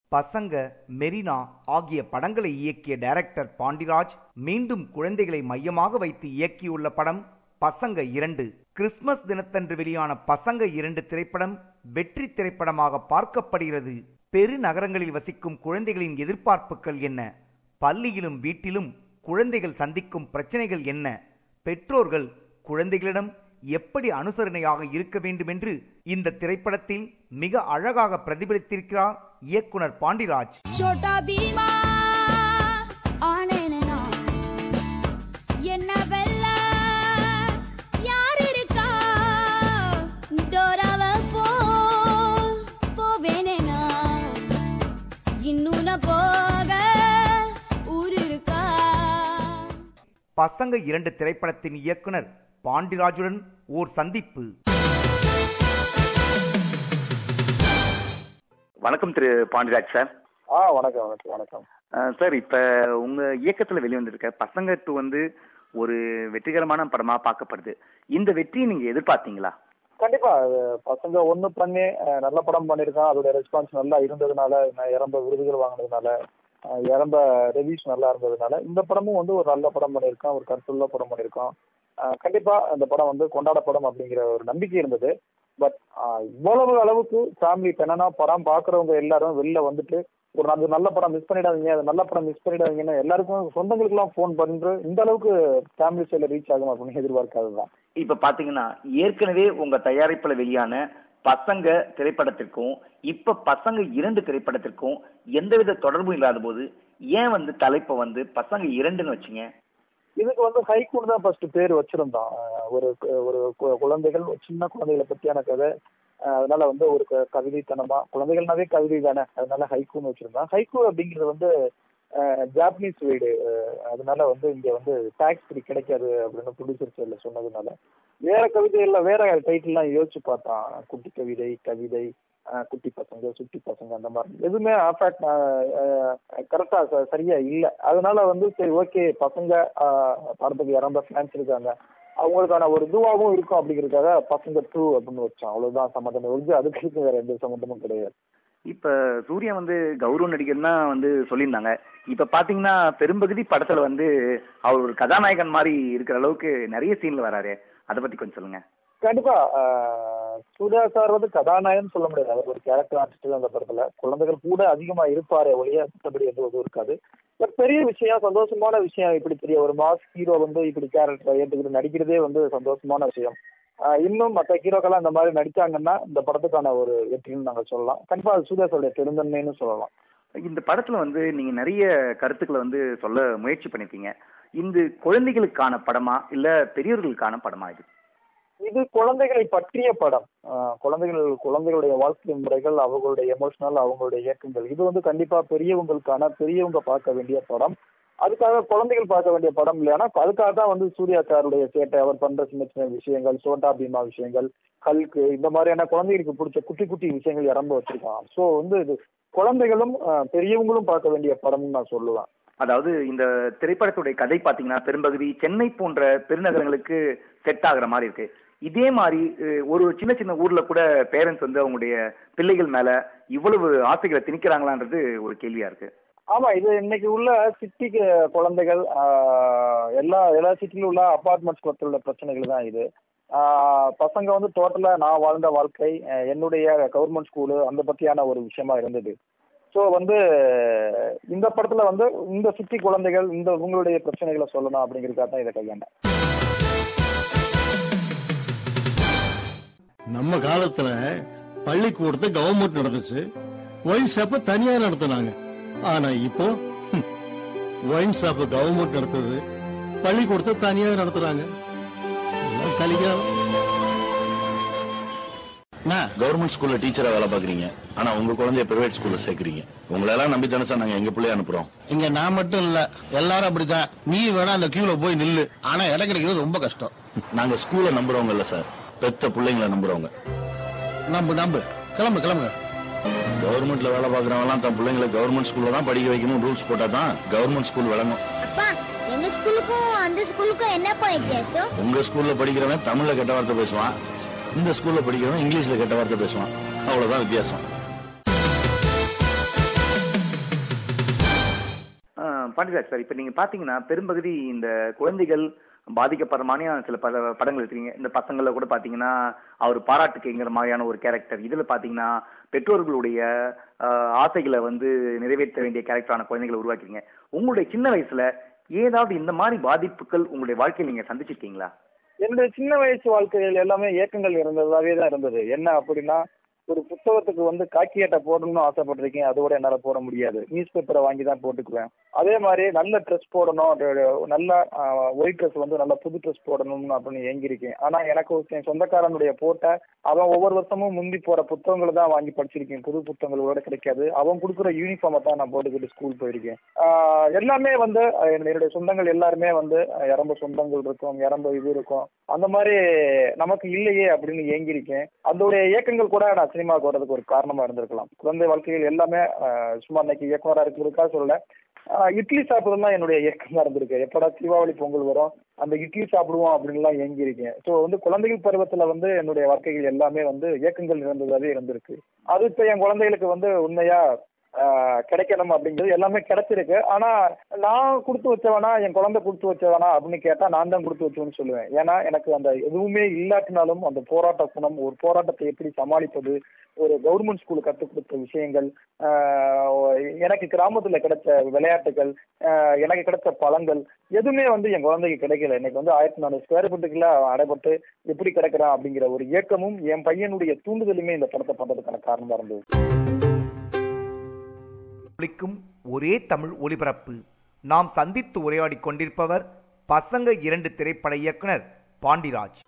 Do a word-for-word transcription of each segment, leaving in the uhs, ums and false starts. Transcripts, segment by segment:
பசங்க, மெரினா ஆகிய படங்களை இயக்கிய டைரக்டர் பாண்டிராஜ் மீண்டும் குழந்தைகளை மையமாக வைத்து இயக்கியுள்ள படம் பசங்க இரண்டு. கிறிஸ்துமஸ் தினத்தன்று வெளியான பசங்க இரண்டு திரைப்படம் வெற்றி திரைப்படமாக பார்க்கப்படுகிறது. பெருநகரங்களில் வசிக்கும் குழந்தைகளின் எதிர்பார்ப்புகள் என்ன? பள்ளியிலும் வீட்டிலும் குழந்தைகள் சந்திக்கும் பிரச்சனைகள் என்ன? பெற்றோர்கள் குழந்தைகளிடம் எப்படி அனுசரணையாக இருக்க வேண்டும் என்று இந்த திரைப்படத்தில் மிக அழகாக பிரதிபலித்திருக்கிறார் இயக்குனர் பாண்டிராஜ். சோட்டா பீமா ஆனேனா என்ன வெல்ல யார் இருக்கா டோராவ போ போவேனேனா இன்னும் போக ஊர் இருக்கா. பசங்க இரண்டு திரைப்படத்தின் இயக்குனர் பாண்டிராஜுடன் ஓர் சந்திப்பு. வணக்கம் திரு பாண்டிராஜ் சார். ஆ வணக்கம் வணக்கம் வணக்கம் சார். இப்ப உங்க இயக்கத்துல வெளிவந்திருக்க பசங்க டூ வந்து ஒரு வெற்றிகரமான படமா பார்க்கப்படுது. இந்த வெற்றியை நீங்க எதிர்பார்த்தீங்களா? கண்டிப்பா. பசங்க ஒண்ணு பண்ணி நல்ல படம் பண்ணிருக்கான். அதோட ரெஸ்பான்ஸ் நல்லா இருந்ததுனால, இறம்ப விருதுகள் வாங்கினதுனால, இறம்ப ரிவ்யூஸ் நல்லா இருந்ததுனால இந்த படமும் வந்து ஒரு நல்ல படம் பண்ணியிருக்கான், ஒரு கருத்துள்ள படம் பண்ணியிருக்கான். கண்டிப்பா இந்த படம் வந்து கொண்டாட படம் அப்படிங்கிற ஒரு நம்பிக்கை இருந்தது. பட் இவ்வளவு அளவுக்கு ஃபேமிலி என்னன்னா படம் பாக்குறவங்க எல்லாரும் வெளில வந்துட்டு ஒரு அது நல்ல படம் மிஸ் பண்ணிடாதீங்க, அது நல்ல படம் மிஸ் பண்ணிடாதீங்கன்னு எல்லாருக்கும் சொந்தங்களுக்கு எல்லாம் போன் பண்ற இந்த அளவுக்கு ஃபேமிலி சைட்ல ரீச் ஆகும் அப்படின்னு எதிர்பார்க்காததுதான். இப்ப பாத்தீங்கன்னா ஏற்கனவே உங்க தயாரிப்புல வெளியான பசங்க திரைப்படத்திற்கும் இப்ப பசங்க இரண்டு திரைப்படத்திற்கும் எந்தவித தொடர்பும் இல்லாத போது ஏன் வந்து தலைப்பை வந்து பசங்க இரண்டுன்னு வச்சீங்க? இதுக்கு வந்து ஹைக்கூன்னு தான் ஃபர்ஸ்ட் பேர் வச்சிருந்தோம். ஒரு ஒரு குழந்தைகள் சின்ன குழந்தைகளை பத்தியான கதை, அதனால வந்து ஒரு கவிதைத்தனமா, குழந்தைகள்னாவே கவிதை தானே, அதனால ஹைக்கூன்னு வச்சிருந்தோம். ஹைக்கூ அப்படிங்கிறது வந்து ஜாப்பனீஸ் வீடு, அதனால வந்து இங்க வந்து டாக்ஸ் ஃப்ரீ கிடைக்காது அப்படின்னு ப்ரொடியூசர் சைட்ல சொன்னதுனால வேற கவிதைகள்ல வேற டைட்டில்லாம் யோசிச்சு பார்த்தான். குட்டி கவிதை, கவிதை, குட்டி பசங்க, சுட்டி பசங்க, அந்த மாதிரி எதுவுமே அஃபேக்ட் கரெக்டா சரியா இல்லை. அதனால வந்து சரி ஓகே பசங்க படத்துக்கு இறந்த ஃபேன்ஸ் இருக்காங்க, அவங்களுக்கான ஒரு இதுவாகவும் இருக்கும் அப்படிங்கிறதுக்காக பசங்க டூ அப்படின்னு வச்சோம். அவ்வளவுதான் சம்மந்தம் ஒழிஞ்சு அதுக்கு வேற எந்த சம்மந்தமும் கிடையாது. இப்ப சூர்யா வந்து கௌரவ நடிகர் தான் வந்து சொல்லியிருந்தாங்க. இப்ப பாத்தீங்கன்னா பெரும்பகுதி படத்துல வந்து அவர் ஒரு கதாநாயகன் மாதிரி இருக்கிற அளவுக்கு நிறைய சீன்ல வராரு. அதை பத்தி கொஞ்சம் சொல்லுங்க. கண்டிப்பா. சூர்யா சார் வந்து கதாநாயகன் சொல்ல முடியாது, அவர் ஒரு கேரக்டர் ஆர்டிஸ்ட் அந்த படத்துல. குழந்தைகள் கூட அதிகமா இருப்பாரு ஒழிய மற்றபடி எதுவும் இருக்காது. பட் பெரிய விஷயம், சந்தோஷமான விஷயம். இப்படி பெரிய ஒரு மாஸ் ஹீரோ வந்து இப்படி கேரக்டர் ஏற்றுக்கிட்டு நடிக்கிறதே வந்து சந்தோஷமான விஷயம். இன்னும் மற்ற ஹீரோக்கெல்லாம் இந்த மாதிரி நடிச்சாங்கன்னா இந்த படத்துக்கான ஒரு வெற்றின்னு நாங்கள் சொல்லலாம். கண்டிப்பா அது சூர்யா சாருடைய பெருந்தன்மைன்னு சொல்லலாம். இந்த படத்துல வந்து நீங்க நிறைய கருத்துக்களை வந்து சொல்ல முயற்சி பண்ணிருக்கீங்க. இந்த குழந்தைகளுக்கான படமா இல்ல பெரியவர்களுக்கான படமா? இது இது குழந்தைகளை பற்றிய படம். குழந்தைகள் குழந்தைகளுடைய வாழ்க்கை முறைகள், அவங்களுடைய எமோஷனல், அவங்களுடைய இயக்கங்கள், இது வந்து கண்டிப்பா பெரியவங்களுக்கான, பெரியவங்க பார்க்க வேண்டிய படம். அதுக்காக குழந்தைகள் பார்க்க வேண்டிய படம் இல்லைன்னா அதுக்காக தான் வந்து சூர்யா சாருடைய சேட்டை, அவர் பண்ற சின்ன சின்ன விஷயங்கள், சோட்டா பீமா விஷயங்கள், கல்கு, இந்த மாதிரியான குழந்தைகளுக்கு பிடிச்ச குட்டி குட்டி விஷயங்கள் இறந்து வச்சிருக்கான். ஸோ வந்து இது குழந்தைகளும் பெரியவங்களும் பார்க்க வேண்டிய படம்னு நான் சொல்லுவேன். அதாவது இந்த திரைப்படத்துடைய கதை பாத்தீங்கன்னா பெரும்பகுதி சென்னை போன்ற பெருநகரங்களுக்கு செட் ஆகுற மாதிரி இருக்கு. இதே மாதிரி ஒரு சின்ன சின்ன ஊர்ல கூட பேரண்ட்ஸ் வந்து அவங்களுடைய பிள்ளைகள் மேல இவ்வளவு ஆசைகளை திணிக்கிறாங்களான்றது ஒரு கேள்வியா இருக்கு. ஆமா, இது இன்னைக்கு உள்ள சிட்டிக்கு குழந்தைகள் எல்லா எல்லா சிட்டிலும் உள்ள அபார்ட்மெண்ட்ஸ் உள்ள பிரச்சனைகள் தான் இது. பசங்க வந்து டோட்டலா நான் வாழ்ந்த வாழ்க்கை, என்னுடைய கவர்மெண்ட் ஸ்கூலு, அந்த பத்தியான ஒரு விஷயமா இருந்தது. ஸோ வந்து இந்த படத்துல வந்து இந்த சிட்டி குழந்தைகள் இந்த உங்களுடைய பிரச்சனைகளை சொல்லணும் அப்படிங்கிறதுக்காக தான் இதை கையாண்டேன். நம்ம காலத்துல பள்ளிக்கூடத்தை கவர்மெண்ட் நடந்துச்சு, ஒயின் ஷாப்ப தனியா நடத்தினாங்க. ஆனா இப்போ ஒயின் ஷாப்ப கவர்மெண்ட் நடத்துது, பள்ளிக்கூடத்தை தனியா நடத்துறாங்க. கவர்மெண்ட் ஸ்கூல்ல டீச்சரா வேலை பாக்குறீங்க, ஆனா உங்க குழந்தைய பிரைவேட் ஸ்கூல்ல சேர்க்கறீங்க. உங்களெல்லாம் நம்பி தானே சார் நாங்க எங்க பிள்ளைய அனுப்புறோம். இங்க நான் மட்டும் இல்ல, எல்லாரும் அப்படித்தான். நீ வேணா அந்த கியூல போய் நில்லு, ஆனா இடம் கிடைக்கிறது ரொம்ப கஷ்டம். நாங்க ஸ்கூல்ல நம்புறவங்க இல்ல சார், பெத்த பிள்ளைங்களை நம்புறவங்க. நம்பு நம்பு, கிளம்பு கிளம்புங்க. கவர்மெண்ட்ல வேலை பாக்குறவங்க எல்லாம் தன் பிள்ளைங்களை கவர்மெண்ட் ஸ்கூல்ல தான் படிக்க வைக்கணும் ரூல்ஸ் போட்டா தான் கவர்மெண்ட் ஸ்கூல் விளங்கும். அப்பா, எங்க ஸ்கூலுக்கும் அந்த ஸ்கூலுக்கும் என்னப்பா வித்தியாசம்? உங்க ஸ்கூல்ல படிக்கிறவன் தமிழ்ல கெட்ட வார்த்தை பேசுவான், இந்த ஸ்கூல்ல படிக்கிறவன் இங்கிலீஷ்ல கெட்ட வார்த்தை பேசுவான், அவ்வளவுதான் வித்தியாசம். பாண்டியராஜ் சார், இப்ப நீங்க பாத்தீங்கன்னா பெரும்பகுதி இந்த குழந்தைகள் பாதிக்கப்படுற மாதிரியான சில பல படங்கள் இருக்கிறீங்க. இந்த பசங்களை கூட பாத்தீங்கன்னா அவர் பாராட்டுக்குங்கிற மாதிரியான ஒரு கேரக்டர். இதுல பாத்தீங்கன்னா பெற்றோர்களுடைய ஆஹ், ஆசைகளை வந்து நிறைவேற்ற வேண்டிய கேரக்டரான குழந்தைகளை உருவாக்குறீங்க. உங்களுடைய சின்ன வயசுல ஏதாவது இந்த மாதிரி பாதிப்புகள் உங்களுடைய வாழ்க்கையில் நீங்க சந்திச்சிருக்கீங்களா? என்னுடைய சின்ன வயசு வாழ்க்கையில் எல்லாமே ஏக்கங்கள் இருந்ததாவே தான் இருந்தது. என்ன அப்படின்னா, ஒரு புத்தகத்துக்கு வந்து காக்கி அட்டை போடணும்னு ஆசைப்பட்டிருக்கேன். அதோட என்னால போட முடியாது. நியூஸ் பேப்பரை வாங்கி தான் போட்டுக்குவேன். அதே மாதிரி நல்ல ட்ரெஸ் போடணும், அது நல்ல ஒயிட் ட்ரெஸ் வந்து நல்ல புது ட்ரெஸ் போடணும்னு அப்படின்னு ஏங்கியிருக்கேன். ஆனா எனக்கு என் சொந்தக்காரனுடைய போட்ட அவன் ஒவ்வொரு வருஷமும் முந்தி போற புத்தகங்களை தான் வாங்கி படிச்சிருக்கேன். புது புத்தகங்களோட கிடைக்காது. அவன் கொடுக்குற யூனிஃபார்மை தான் நான் போட்டுக்கிட்டு ஸ்கூல் போயிருக்கேன். ஆஹ் எல்லாமே வந்து அஹ் என்னுடைய சொந்தங்கள் எல்லாருமே வந்து அஹ் இறந்த சொந்தங்கள் இருக்கும், இறந்த இது இருக்கும். அந்த மாதிரி நமக்கு இல்லையே அப்படின்னு ஏங்கியிருக்கேன். அதோடைய இயக்கங்கள் கூட நான் சினிமாவுக்கு வர்றதுக்கு ஒரு காரணமா இருந்திருக்கலாம். குழந்தை வாழ்க்கையில் எல்லாமே ஆஹ் சும்மா இன்னைக்கு இயக்குனரா இருக்கிறதுக்காக சொல்லல. ஆஹ் இட்லி சாப்பிடுறதுலாம் என்னுடைய இயக்கமா இருந்திருக்கு. எப்படா தீபாவளி பொங்கல் வரும், அந்த இட்லி சாப்பிடுவோம் அப்படின்லாம் ஏங்கியிருக்கேன். ஸோ வந்து குழந்தைகள் பருவத்துல வந்து என்னுடைய வாழ்க்கைகள் எல்லாமே வந்து இயக்கங்கள் இருந்ததாவே இருந்திருக்கு. அது இப்ப என் குழந்தைகளுக்கு வந்து உண்மையா ஆஹ் கிடைக்கணும் அப்படிங்கிறது எல்லாமே கிடைச்சிருக்கு. ஆனா நான் கொடுத்து வச்சவனா, என் குழந்தை கொடுத்து வச்சவனா அப்படின்னு கேட்டா நான் தான் கொடுத்து வச்சவன்னு சொல்லுவேன். ஏன்னா எனக்கு அந்த எதுவுமே இல்லாட்டினாலும் அந்த போராட்ட குணம், ஒரு போராட்டத்தை எப்படி சமாளிப்பது, ஒரு கவர்மெண்ட் ஸ்கூல் கற்றுக் கொடுத்த விஷயங்கள், எனக்கு கிராமத்துல கிடைச்ச விளையாட்டுகள், எனக்கு கிடைச்ச பழங்கள் எதுவுமே வந்து என் குழந்தைக்கு கிடைக்கல. இன்னைக்கு வந்து ஆயிரத்தி நானூறு ஸ்கொயர் ஃபீட்டுக்குள்ள அடைபட்டு எப்படி கிடைக்கிறான் அப்படிங்கிற ஒரு இயக்கமும் என் பையனுடைய தூண்டுதலுமே இந்த படத்தை பண்றதுக்கான காரணமா இருந்தது. ஒரே தமிழ் ஒலிபரப்பு. நாம் சந்தித்து உரையாடி கொண்டிருப்பவர் பசங்க இரண்டு திரைப்பட இயக்குனர் பாண்டிராஜ்.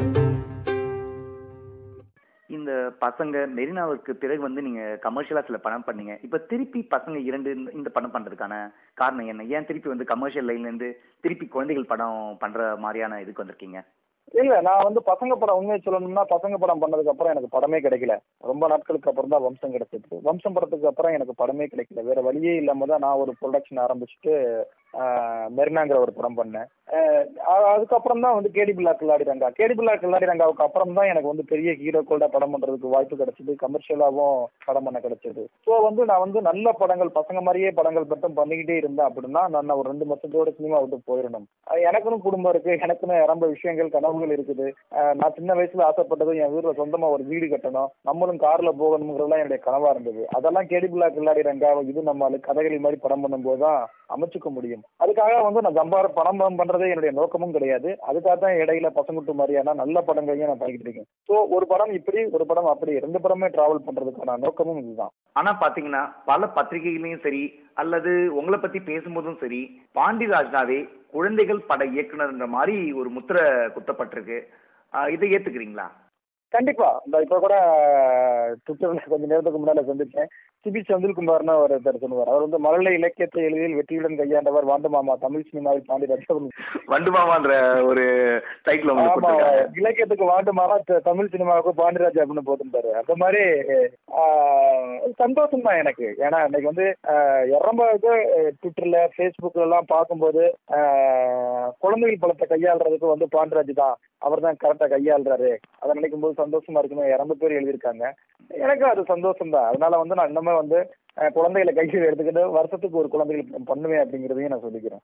இந்த பசங்க மெரினாவுக்கு பிறகு வந்து நீங்க கமர்ஷியலா சில படம் பண்ணீங்க. இப்ப திருப்பி பசங்க இரண்டு இந்த படம் பண்றதுக்கான காரணம் என்ன? ஏன் திருப்பி வந்து கமர்ஷியல் லைன்ல இருந்து திருப்பி குழந்தைகள் படம் பண்ற மாதிரியான இதுக்கு வந்திருக்கீங்க? இல்ல, நான் வந்து பசங்க படம் உண்மையை சொல்லணும்னா பசங்க படம் பண்ணதுக்கு அப்புறம் எனக்கு படமே கிடைக்கல. ரொம்ப நாட்களுக்கு அப்புறம் தான் வம்சம் கிடைச்சது. வம்சம் படத்துக்கு அப்புறம் எனக்கு படமே கிடைக்கல. வேற வழியே இல்லாம தான் நான் ஒரு ப்ரொடக்ஷன் ஆரம்பிச்சுட்டு மெரினாங்கிற ஒரு படம் பண்ணேன். அதுக்கப்புறம் தான் வந்து கேடி பிள்ளா கில்லாடி ரங்கா கேடி பிள்ளா கில்லாடி ரங்காவுக்கு அப்புறம் தான் எனக்கு வந்து பெரிய ஹீரோக்களோட படம் பண்றதுக்கு வாய்ப்பு கிடைச்சது. கமர்ஷியலாவும் படம் பண்ண கிடைச்சது. ஸோ வந்து நான் வந்து நல்ல படங்கள், பசங்க மாதிரியே படங்கள் மட்டும் பண்ணிக்கிட்டே இருந்தேன் அப்படின்னா நான் ஒரு ரெண்டு வருஷத்தோட சினிமா விட்டு போயிடணும். எனக்குன்னு குடும்பம் இருக்கு, எனக்குன்னு ரொம்ப விஷயங்கள் கனவுகள் இருக்குது. நான் சின்ன வயசுல ஆசைப்பட்டது என் வீட்டுல சொந்தமா ஒரு வீடு கட்டணும், நம்மளும் கார்ல போகணுங்கிறதுலாம் என்னுடைய கனவா இருந்தது. அதெல்லாம் கேடி பிள்ளா கில்லாடி ரங்கா இது நம்ம கதைகளி மாதிரி படம் பண்ணும்போது தான் அமைச்சுக்க முடியும். அதுக்காக வந்து நான் ஜம்பார படம் பண்றதே என்னுடைய நோக்கமும் கிடையாது. அதுக்காக தான் இடையில பசங்குட்டு மாதிரியான நல்ல படங்களையும் நான் பண்ணிக்கிட்டு இருக்கேன். ஸோ ஒரு படம் இப்படி, ஒரு படம் அப்படி, ரெண்டு படமே டிராவல் பண்றதுக்கான நோக்கமும் இதுதான். ஆனா பாத்தீங்கன்னா பல பத்திரிகைகளையும் சரி அல்லது உங்களை பத்தி பேசும்போதும் சரி, பாண்டிராஜ்னாவே குழந்தைகள் பட இயக்குனர்ன்ற மாதிரி ஒரு முத்திரை குத்தப்பட்டிருக்கு. இதை ஏத்துக்கிறீங்களா? கண்டிப்பா. இந்த இப்ப கூட ட்விட்டர்ல கொஞ்ச நேரத்துக்கு முன்னால சந்திச்சேன். சிபி செந்தில்குமார்னு ஒருத்தர் சொல்லுவார். அவர் வந்து மழலை இலக்கியத்தை எளிதில் வெற்றியுடன் கையாண்டவர் வாண்டு மாமா, தமிழ் சினிமாவில் பாண்டிராஜ். வண்டு மாமான்ற ஒரு டைட்டில் இலக்கியத்துக்கு வாண்டு மாமா, தமிழ் சினிமாவுக்கு பாண்டிராஜ் அப்படின்னு போட்டுட்டாரு. அந்த மாதிரி சந்தோஷம் தான் எனக்கு. ஏன்னா இன்னைக்கு வந்து இரண்டாவது ட்விட்டர்ல பேஸ்புக்ல எல்லாம் பார்க்கும்போது குழந்தைகள் பழத்தை கையாளுறதுக்கு வந்து பாண்டிராஜ் தான், அவர் தான் கரெக்டா கையாளுறாரு. அதை நினைக்கும் போது சந்தோஷமா இருக்குன்னு இரண்டு பேர் எழுதியிருக்காங்க. எனக்கு அது சந்தோஷம் தான். அதனால வந்து நான் இன்னுமே வந்து குழந்தைகளை கையில் எடுத்துக்கிட்டு வருஷத்துக்கு ஒரு குழந்தைகள் பண்ணுவேன் அப்படிங்கிறதையும் நான் சொல்லிக்கிறேன்.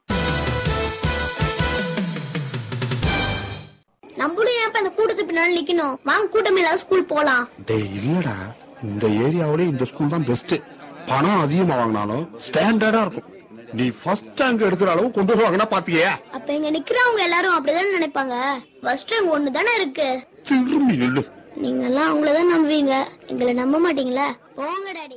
நம்மளும் ஏன் அந்த கூட்டத்து பின்னால நிக்கணும்? வாங்க கூட்டம் இல்லாத ஸ்கூல் போலாம். டேய் இல்லடா, இந்த ஏரியாவிலே இந்த ஸ்கூல் தான் பெஸ்ட். பணம் அதிகமா வாங்கினாலும் ஸ்டாண்டர்டா இருக்கும். நீ ஃபர்ஸ்ட் ரேங்க் எடுக்கிற அளவு கொண்டு வருவாங்கன்னா பாத்தியா? அப்ப இங்க நிக்கிறவங்க எல்லாரும் அப்படிதான் நினைப்பாங்க. ஃபர்ஸ்ட் ரேங்க் ஒண்ணு தானே இருக்கு. திரும்பி நில்லு. நீங்க எல்லாம் அவங்களதான் நம்புவீங்க, எங்களை நம்ப மாட்டீங்களா? போங்க டாடி.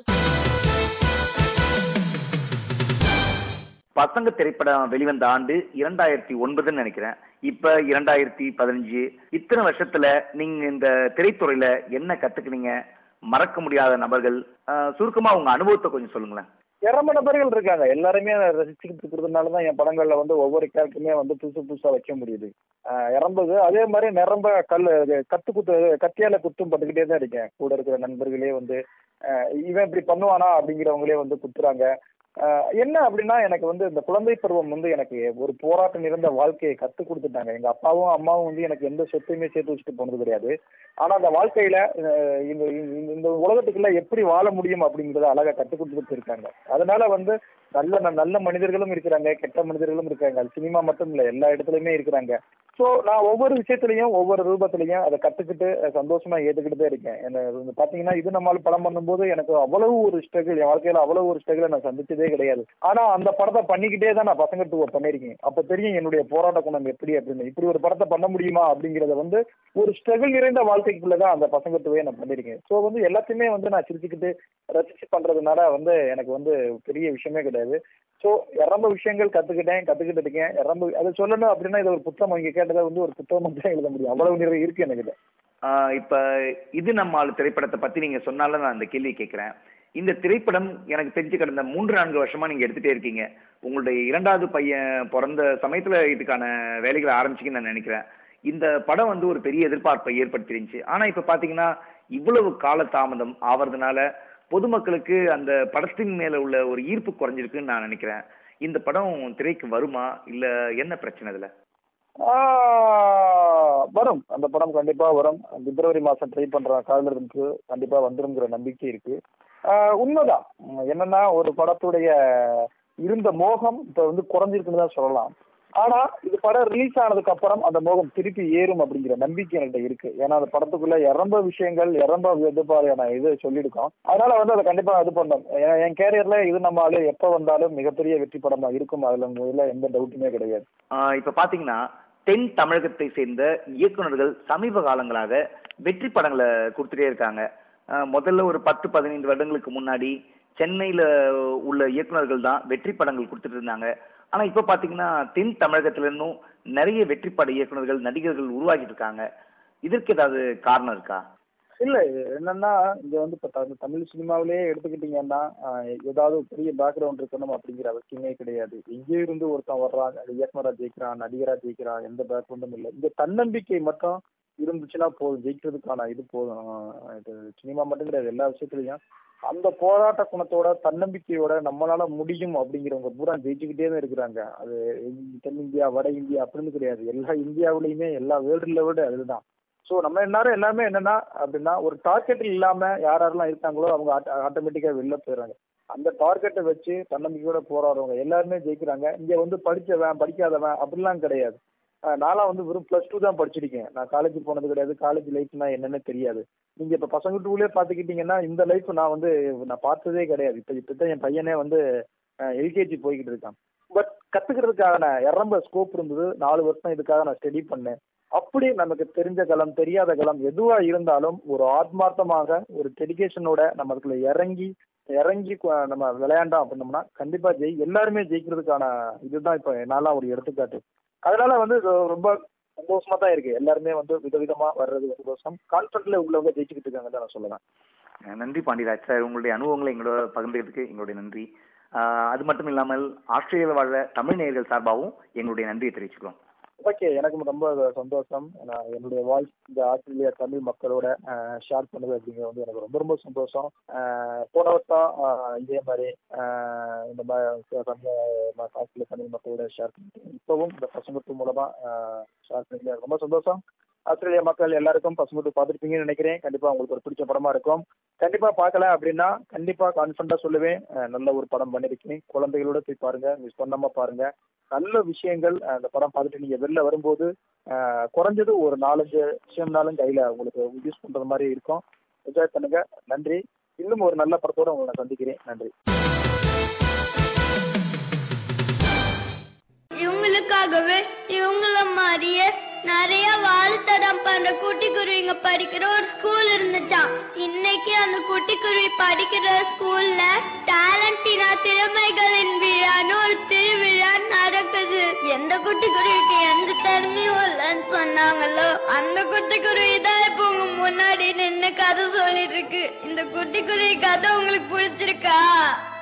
பசங்க திரைப்படம் வெளிவந்த ஆண்டு இரண்டாயிரத்தி ஒன்பதுன்னு நினைக்கிறேன். இப்ப இரண்டாயிரத்தி பதினஞ்சு. இத்தனை வருஷத்துல நீங்க இந்த திரைத்துறையில என்ன கத்துக்கினீங்க? மறக்க முடியாத நபர்கள், சுருக்கமா உங்க அனுபவத்தை கொஞ்சம் சொல்லுங்களேன். இரம்ப நபர்கள் இருக்காங்க. எல்லாருமே ரசிச்சுக்கிட்டு இருக்கிறதுனாலதான் என் படங்கள்ல வந்து ஒவ்வொரு கேரக்டருமே வந்து புதுசு புதுசா வைக்க முடியுது. இறம்புது அதே மாதிரி நிரம்ப கல் கத்து குத்து கத்தியால குத்தும் பட்டுக்கிட்டே தான் இருக்கேன். கூட இருக்கிற நண்பர்களே வந்து இவன் இப்படி பண்ணுவானா அப்படிங்கிறவங்களே வந்து குத்துறாங்க. என்ன அப்படின்னா எனக்கு வந்து இந்த குழந்தை பருவம் வந்து எனக்கு ஒரு போராட்டம் இருந்த வாழ்க்கையை கத்து கொடுத்துட்டாங்க. எங்க அப்பாவும் அம்மாவும் வந்து எனக்கு எந்த சொத்தையுமே சேர்த்து வச்சுட்டு போனது கிடையாது. ஆனா அந்த வாழ்க்கையில இந்த இந்த உலகத்துக்குள்ள எப்படி வாழ முடியும் அப்படிங்கறத அழகா கற்றுக் கொடுத்துட்டு இருக்காங்க. அதனால வந்து நல்ல நல்ல மனிதர்களும் இருக்கிறாங்க, கெட்ட மனிதர்களும் இருக்காங்க. அது சினிமா மட்டும் இல்ல, எல்லா இடத்துலயுமே இருக்கிறாங்க. சோ நான் ஒவ்வொரு விஷயத்திலையும் ஒவ்வொரு ரூபத்திலையும் அதை கத்துக்கிட்டு சந்தோஷமா ஏத்துக்கிட்டு தான் இருக்கேன். என்ன பாத்தீங்கன்னா இது நம்மளால படம் பண்ணும்போது எனக்கு அவ்வளவு ஒரு ஸ்ட்ரகிள், என் வாழ்க்கையில அவ்வளவு ஒரு ஸ்ட்ரகிளை நான் சந்திச்சதே கிடையாது. ஆனா அந்த படத்தை பண்ணிக்கிட்டே தான் நான் பசங்க டூ பண்ணிருக்கேன். அப்ப தெரியும் என்னுடைய போராட்ட குணம் எப்படி அப்படின்னு. இப்படி ஒரு படத்தை பண்ண முடியுமா அப்படிங்கறத வந்து ஒரு ஸ்ட்ரகிள் நிறைந்த வாழ்க்கைக்குள்ளதான் அந்த பசங்க டூவே நான் பண்ணிருக்கேன். சோ வந்து எல்லாத்தையுமே வந்து நான் சிரிச்சுக்கிட்டு ரசிச்சு பண்றதுனால வந்து எனக்கு வந்து பெரிய விஷயமே கிடையாது. சோ ரொம்ப விஷயங்கள் கத்துக்கிட்டேன், கத்துக்கிட்டு இருக்கேன். ரொம்ப அதை சொல்லணும் அப்படின்னா இது ஒரு புத்தகம், இங்க கேட்டதை வந்து ஒரு புத்தகம் தான் எழுத முடியும், அவ்வளவு நிறைய இருக்கு எனக்கு. இப்ப இது நம்ம திரைப்படத்தை பத்தி நீங்க சொன்னால நான் அந்த கேள்வி கேட்கிறேன். இந்த திரைப்படம் எனக்கு தெரிஞ்சு கடந்த மூன்று நான்கு வருஷமா நீங்க எடுத்துட்டே இருக்கீங்க. உங்களுடைய இரண்டாவது பையன் பிறந்த சமயத்துல இதுக்கான வேலைகளை ஆரம்பிச்சிங்கன்னு நான் நினைக்கிறேன். இந்த படம் வந்து ஒரு பெரிய எதிர்பார்ப்பை ஏற்படுத்திருந்துச்சு. ஆனா இப்ப பாத்தீங்கன்னா இவ்வளவு கால தாமதம் ஆவறதுனால பொதுமக்களுக்கு அந்த படத்தின் மேல உள்ள ஒரு ஈர்ப்பு குறைஞ்சிருக்குன்னு நான் நினைக்கிறேன். இந்த படம் திரைக்கு வருமா இல்ல என்ன பிரச்சனை இதுல? வரும், அந்த படம் கண்டிப்பா வரும். பிப்ரவரி மாசம் ட்ரை பண்ற காலங்களுக்கு கண்டிப்பா வந்துருங்கிற நம்பிக்கை இருக்கு. உண்மைதான் என்னன்னா ஒரு படத்துடைய இருந்த மோகம் இப்ப வந்து குறைஞ்சிருக்குன்னு தான் சொல்லலாம். ஆனா இது படம் ரிலீஸ் ஆனதுக்கு அப்புறம் அந்த மோகம் திருப்பி ஏறும் அப்படிங்கிற நம்பிக்கை என்கிட்ட இருக்கு. ஏன்னா அந்த படத்துக்குள்ள ரொம்ப விஷயங்கள் ரொம்ப எதிர்பார்ப்பான இது சொல்லியிருக்கோம். அதனால வந்து அதை கண்டிப்பா இது பண்ணோம். என் கேரியர்ல இது நம்மளால எப்ப வந்தாலும் மிகப்பெரிய வெற்றி படமா இருக்கும், அதுல எந்த டவுட்டுமே கிடையாது. இப்ப பாத்தீங்கன்னா தென் தமிழகத்தை சேர்ந்த இயக்குநர்கள் சமீப காலங்களாக வெற்றி படங்களை கொடுத்துட்டே இருக்காங்க. முதல்ல ஒரு பத்து பதினைந்து வருடங்களுக்கு முன்னாடி சென்னையில உள்ள இயக்குநர்கள் தான் வெற்றி படங்கள் கொடுத்துட்டு இருந்தாங்க. ஆனா இப்ப பாத்தீங்கன்னா தென் தமிழகத்துல இருந்தும் நிறைய வெற்றி பட இயக்குநர்கள் நடிகர்கள் உருவாக்கிட்டு இருக்காங்க. இதற்கு ஏதாவது காரணம் இருக்கா? இல்ல என்னன்னா இங்க வந்து இப்ப தமிழ் சினிமாவிலேயே எடுத்துக்கிட்டீங்கன்னா ஏதாவது பெரிய பேக்ரவுண்ட் இருக்கணும் அப்படிங்கிற அவசியமே கிடையாது. எங்கே இருந்து ஒருத்தன் வர்றான், இயக்குனரா ஜெயிக்கிறான், நடிகரா ஜெயிக்கிறான், எந்த பேக்ரவுண்டும் இல்லை. இந்த தன்னம்பிக்கை மட்டும் இருந்துச்சுன்னா போதும், ஜெயிக்கிறதுக்கான இது போதும். இது சினிமா மட்டும் கிடையாது, எல்லா விஷயத்துலயும் அந்த போராட்ட குணத்தோட தன்னம்பிக்கையோட நம்மளால முடியும் அப்படிங்கிறவங்க பூரா ஜெயிச்சுக்கிட்டே தான் இருக்கிறாங்க. அது தென்னிந்தியா வட இந்தியா அப்படின்னு கிடையாது, எல்லா இந்தியாவிலையுமே எல்லா வேர்ல்டு லெவலு அதுதான். ஸோ நம்ம எல்லாரும் எல்லாமே என்னன்னா அப்படின்னா ஒரு டார்கெட் இல்லாம யாரெல்லாம் இருக்காங்களோ அவங்க ஆட்டோமேட்டிக்கா வெளில போயிடுறாங்க. அந்த டார்கெட்டை வச்சு தன்னம்பிக்கையோட போராடுறவங்க எல்லாருமே ஜெயிக்கிறாங்க. இங்க வந்து படிச்சவன் படிக்காதவன் அப்படிலாம் கிடையாது. நான்லாம் வந்து வெறும் பிளஸ் டூ தான் படிச்சிருக்கேன், நான் காலேஜ் போனது கிடையாது. காலேஜ் லைஃப்னா என்னன்னு தெரியாது. நீங்க இப்ப பசங்க டூலே பாத்துக்கிட்டீங்கன்னா இந்த லைஃப் நான் வந்து நான் பார்த்ததே கிடையாது. இப்ப இப்பதான் என் பையனே வந்து எல்கேஜி போய்கிட்டு இருக்கான். பட் கத்துக்கிறதுக்கான ரொம்ப ஸ்கோப் இருந்தது. நாலு வருஷம் இதுக்காக நான் ஸ்டடி பண்ணேன். அப்படி நமக்கு தெரிஞ்ச களம் தெரியாத களம் எதுவா இருந்தாலும் ஒரு ஆத்மார்த்தமாக ஒரு டெடிகேஷனோட நம்ம அதுக்குள்ள இறங்கி இறங்கி நம்ம விளையாண்டோம் அப்படின்னோம்னா கண்டிப்பா ஜெய் எல்லாருமே ஜெயிக்கிறதுக்கான இதுதான் இப்ப என்னால ஒரு எடுத்துக்காட்டு. அதனால வந்து ரொம்ப சந்தோஷமா தான் இருக்கு. எல்லாருமே வந்து விதவிதமா வர்றது சந்தோஷம். கான்ஃபிடன்ட்ல உள்ளவங்க ஜெயிச்சுக்கிட்டு இருக்காங்க தான் நான் சொல்லுவேன். நன்றி பாண்டியராஜ் சார், உங்களுடைய அனுபவங்களை எங்களோட பகிர்ந்ததுக்கு எங்களுடைய நன்றி. அது மட்டும் இல்லாமல் ஆஸ்திரேலியாவில் வாழ்ற தமிழ் நேயர்கள் சார்பாகவும் எங்களுடைய நன்றியை தெரிவிச்சுக்கிறோம். ஓகே, எனக்கும் ரொம்ப சந்தோஷம். நான் என்னுடைய வாய்ஸ் இந்த ஆஸ்திரேலியா தமிழ் மக்களோட ஷேர் பண்ணது அப்படிங்கிறது வந்து எனக்கு ரொம்ப ரொம்ப சந்தோஷம். போன வருஷம் இதே மாதிரி இந்த ஆஸ்திரேலியா தமிழ் மக்களோட ஷேர் பண்ணிட்டு இப்பவும் இந்த பசுமுட்டு மூலமா ஷேர் பண்ணி ரொம்ப சந்தோஷம். ஆஸ்திரேலியா மக்கள் எல்லாருக்கும் பசுமுட்டு பார்த்துருப்பீங்கன்னு நினைக்கிறேன். கண்டிப்பா உங்களுக்கு ஒரு பிடிச்ச படமா இருக்கும். கண்டிப்பா பார்க்கல அப்படின்னா கண்டிப்பா கான்ஃபிடண்டா சொல்லுவேன், நல்ல ஒரு படம் பண்ணிருக்கேன். குழந்தைகளோட போய் பாருங்க, மிஸ் பண்ணாம பாருங்க. நல்ல விஷயங்கள் அந்த படம் பார்த்துட்டு நீங்க வெளில வரும்போது குறைஞ்சது ஒரு நாலஞ்சு விஷயம்னாலும் கையில உங்களுக்கு யூஸ் பண்றது மாதிரி இருக்கும். என்ஜாய் பண்ணுங்க. நன்றி. இன்னும் ஒரு நல்ல படத்தோட உங்களை நான் சந்திக்கிறேன். நன்றி. இவங்களுக்காகவே இவங்கள மாதிரியே நிறைய வாழ்த்தடம் பண்ற குட்டி குருவிங்க படிக்கிற ஒரு ஸ்கூல் இருந்துச்சாம். இன்னைக்கு அந்த குட்டி குருவி படிக்கிற ஸ்கூல்ல டேலண்டினா திறமைகளின் விழான்னு ஒரு திருவிழா நடக்குது. எந்த குட்டி குருவிக்கு எந்த திறமையும் இல்லைன்னு சொன்னாங்களோ அந்த குட்டி குருவி தான் இப்ப உங்க முன்னாடி நின்று கதை சொல்லிட்டு இருக்கு. இந்த குட்டி குருவி கதை உங்களுக்கு பிடிச்சிருக்கா?